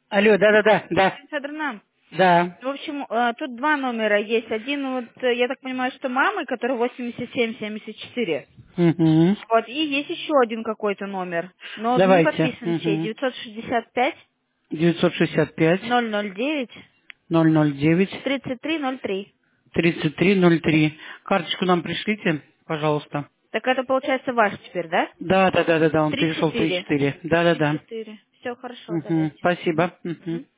Алло, да-да-да, да. Федоровна, Да. в общем, тут два номера есть. Один, вот, я так понимаю, что мамы, который 8774. Угу. Вот, и есть еще один какой-то номер. Но не Давайте. подписан чей. Угу. 965 965 009 009 3303. 3303. Карточку нам пришлите, пожалуйста. Так это получается ваш теперь, да? Да, он перешел в 34. 34. Да. 34. Все хорошо, Угу. давайте. Спасибо. Угу. Мгм.